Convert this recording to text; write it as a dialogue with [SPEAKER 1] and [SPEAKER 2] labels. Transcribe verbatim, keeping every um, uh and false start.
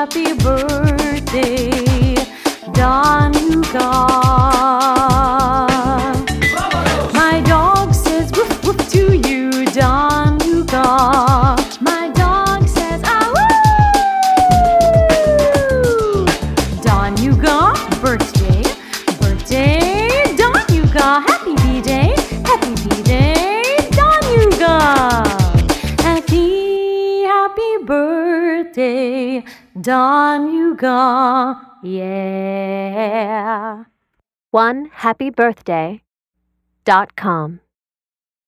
[SPEAKER 1] happy birthday, Don Yuga. My dog says woof woof to you, Don Yuga. My dog says ah woo. Don Yuga, birthday, birthday, Don Yuga. Happy B-Day, happy B-Day, Don Yuga. Happy, happy birthday, Don Yuga. Yeah.
[SPEAKER 2] one happy birthday dot com